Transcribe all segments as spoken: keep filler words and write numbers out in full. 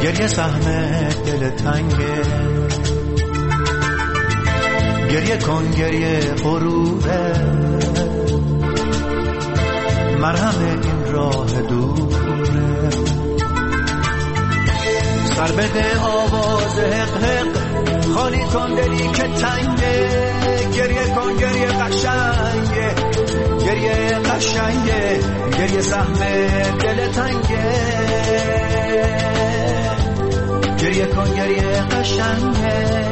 گریه سهم دل تنگه، گریه کن گریه غروبه، مرهم این راه دوره. سر بده آواز حق حق، خالی کن دلی که تنگه، گریه کن گریه قشنگه، گریه قشنگه، گریه سهم دل تنگه، گریه کن گریه قشنگه.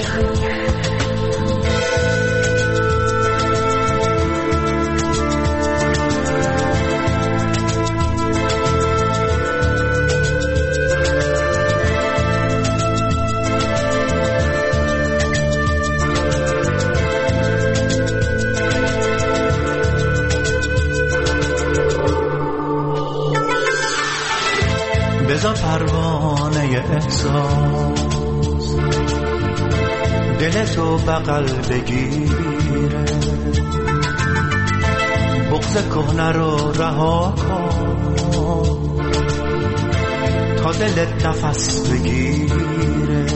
بزا پروانه احساس دل تو بغل بگیره، بغض کهنه رو رها کن تا دلت نفس بگیره.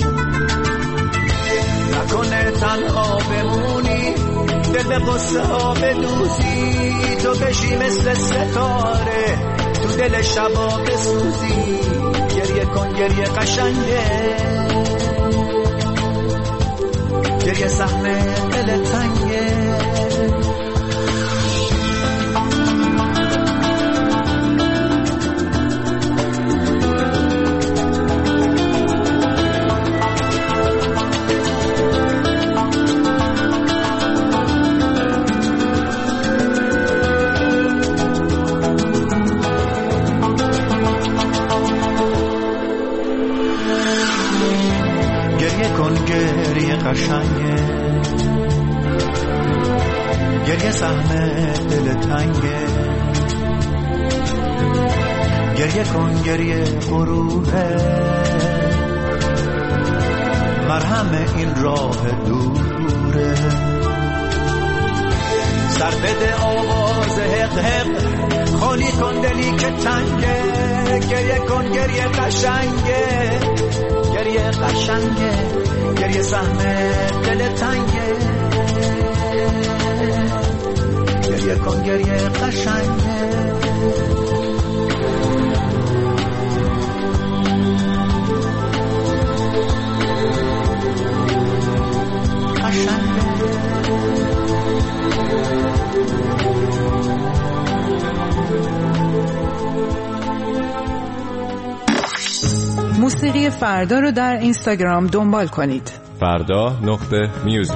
نکنه تنها بمونی، دل به قصه ها بدوزی، تو بشی مثل ستاره تو دل شبا بسوزی. گریه کن گریه قشنگه، گریه سهم دل تنگه. گریه قشنگه، گریه سهم دل تنگه، گریه کن گریه غروبه، مرهم این راه دوره. سر بده آواز حق حق، خالی کن دلی که تنگه، گریه کن گریه قشنگه، گریه قشنگه، گریه سهم دل تنگه، گریه کن گریه قشنگه. موسیقی فردا رو در اینستاگرام دنبال کنید. فردا نقطه میوزیک.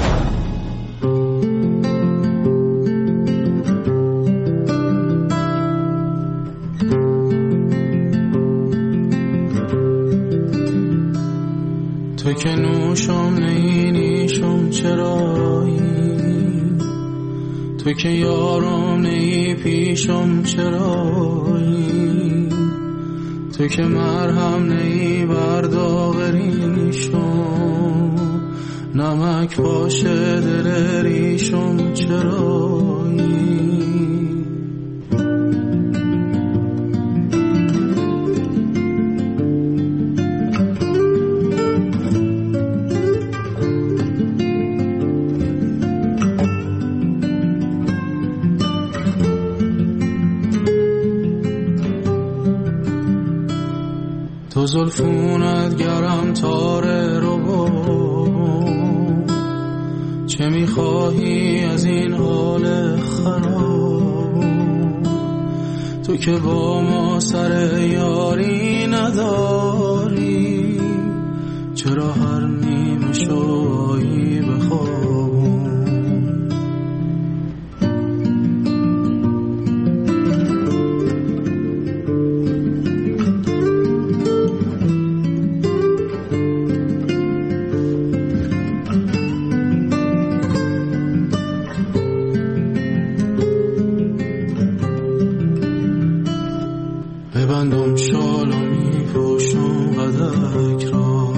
تو که نوشم نینیشم چرایی، تو که یارم نی پیشم چرایی، تو که مرهم نی برداغریشم، نمک باشه دل ریشم چرایی. تو زلفونت گرم تاره رو با، چه میخواهی از این حال خراب، تو که با ما سر یاری نداری، چرا هر نیمه شویی بخواب. ببندم شال و میپوشم قدک را،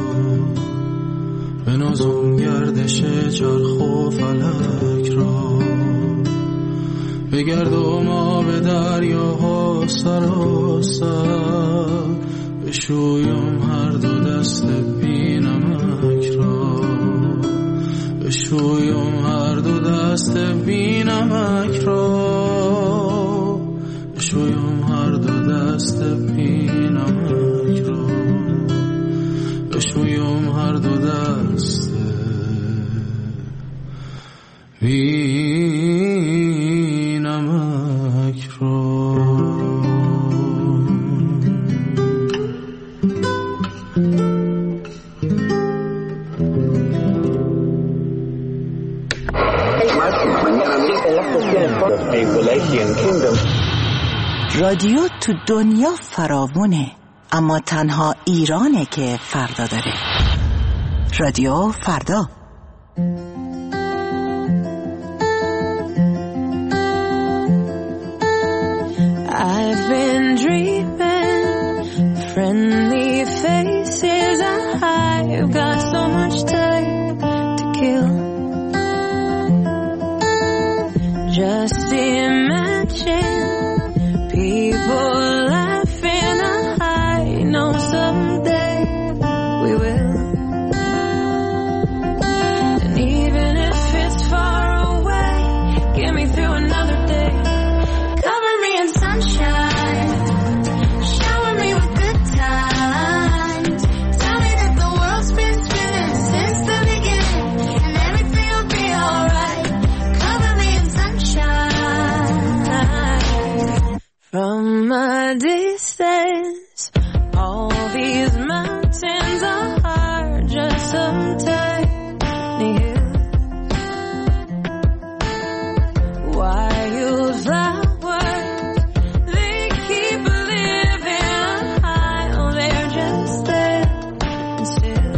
بنازم گردش چرخ و فلک را، بگردم آب دریاها سراسر، به بشویم هر دو دست بی نمک را، بشویم هر دو دست بی نمک را، بشویم هر دو دست بی نمک را، بشویم هر دو دست بی نمک را. رادیو تو دنیا فراوونه، اما تنها ایرانه که فردا داره. رادیو فردا. I've been dreaming friendly faces. I've got so much time to kill. Just imagine people laughing. I know someday we will. And even if it's far away, get me through another day. Cover me in sunshine, shower me with good times. Tell me that the world's been spinning since the beginning, and everything will be alright. Cover me in sunshine. From a distance, all these mountains are just some tiny hills. Wildflowers, they keep living high. Oh, they're just there and still.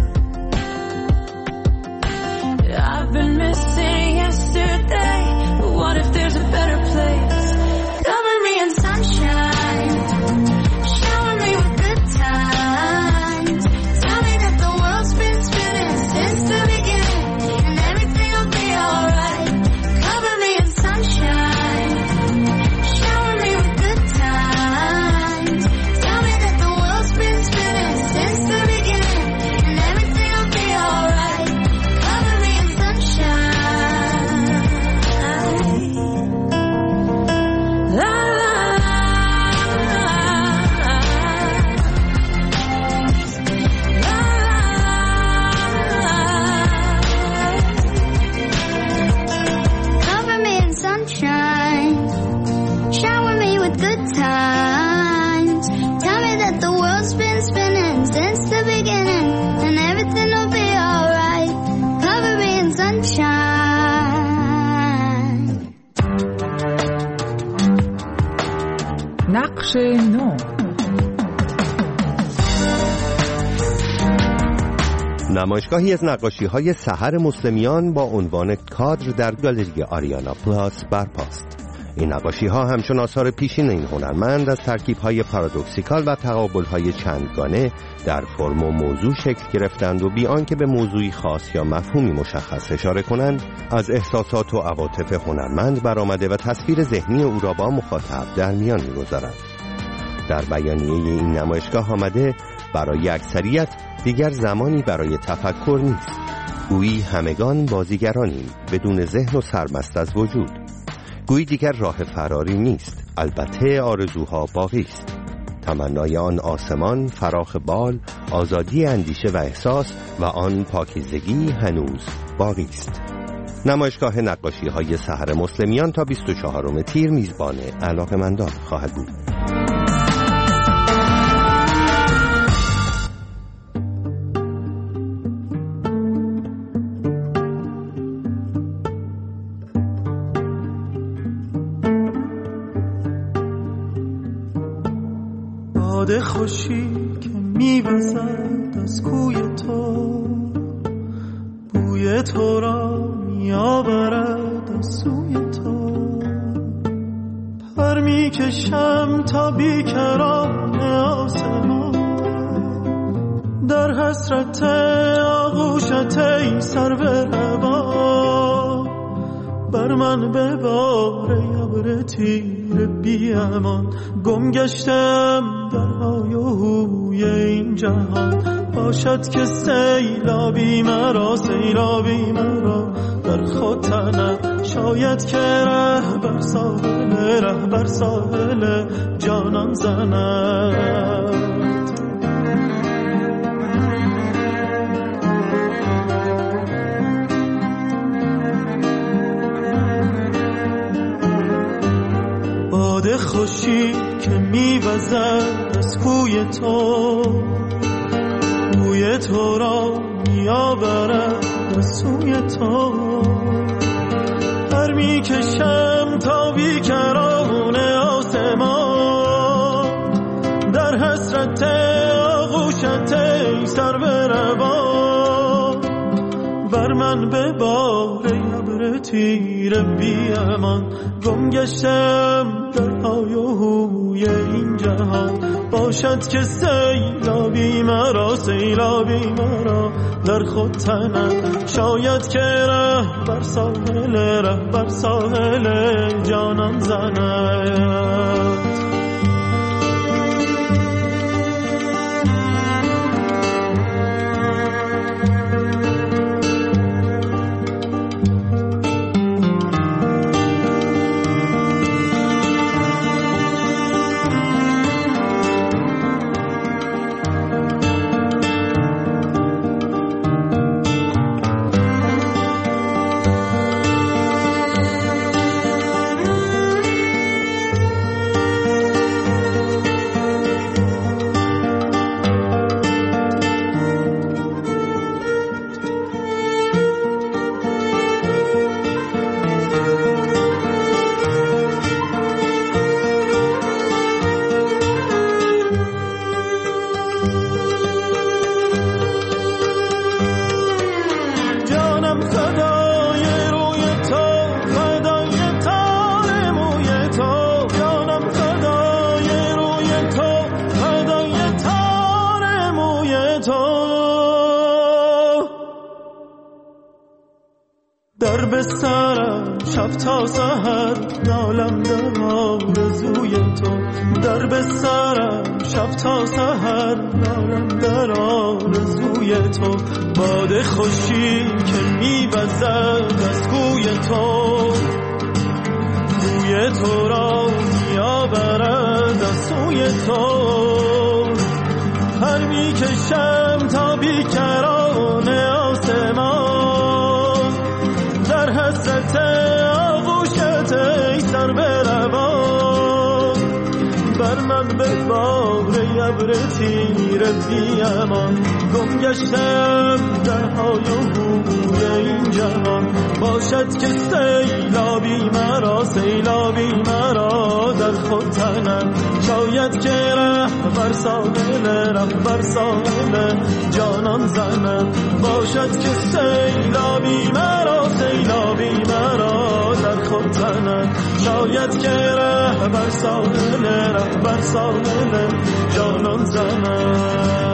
I've been missing yesterday, but what if there's a better place? Cover me in sunshine, shower me with good times. Tell me that the world's been spinning since the beginning, and everything will be alright. Cover me in sunshine, shower me with good times. Tell me that the world's been spinning since the beginning, and everything will be alright. Cover me in sunshine. La la la, la la. Cover me in sunshine, shower me with good times. Tell me that the world's been spinning since the beginning, and everything will be alright. Cover me in sunshine. نقش نو. نمایشگاهی از نقاشی‌های سحر مسلمیان با عنوان کادر در گالری آریانا پلاس برپاست. این نقاشی‌ها همچون آثار پیشین این هنرمند از ترکیب‌های پارادوکسیکال و تقابل‌های چندگانه در فرم و موضوع شکل گرفتند و بی آنکه به موضوعی خاص یا مفهومی مشخص اشاره کنند، از احساسات و عواطف هنرمند برآمده و تصویر ذهنی او را با مخاطب در میان می‌گذارد. در بیانیه این نمایشگاه آمده برای اکثریت دیگر زمانی برای تفکر نیست. گویی همگان بازیگرانیم بدون ذهن و سرمست از وجود. گویی دیگر راه فراری نیست، البته آرزوها باقی است. تمنای آن آسمان فراخ بال، آزادی اندیشه و احساس و آن پاکیزگی هنوز باقی است. نمایشگاه نقاشی‌های سحر مسلمیان تا بیست و چهارم تیر میزبان علاقه‌مندان خواهد بود. باد خوشی که می‌وزد از کوی تو، بوی تو را می‌آورد از سوی تو. پر می‌کشم تا بیکران آسمان، در حسرت آغوشت ای سرو هوا. بر من ببار ابر تیره تیر بی امان، گم گشتم در های و هوی این جهان. باشد که سیلابی مرا، سیلابی مرا در خود تنم. شاید که ره بر ساحل، ره بر ساحل جانان زند. باد خوشی که میوزد از کوی تو، بوی تو را میآورد از سوی تو. پر میکشم تا بیکران آسمان، در حسرت آغوشت ای سر به روان. بر من ببار ابر تیر بی امان، گم گشتم در های و هوی این جهان. باشد که سیلابی مرا، سیلابی مرا در خود تنم. شاید که ره بر ساحل، ره بر ساحل جانان زند. در بسترم شب تا سحر نالم در آرزوی تو. در بسترم شب تا سحر نالم در آرزوی تو. باد خوشی که میوزد از کوی تو، بوی تو را میآورد از سوی تو. پر میکشم تا بیکران آسمان، در حسرت آغوشت ای سر به روان. بر من ببار ابر تیر بی امان، گم گشتم در های و هوی این جهان. باشد که سیلابی مرا، سیلابی مرا در خود تنم. شاید که ره بر ساحل، ره بر ساحل جانان زنم. باشد که سیلابی مرا، سیلابی مرا در خود تنم. شاید که ره بر ساحل، ره بر ساحل جانان زنم.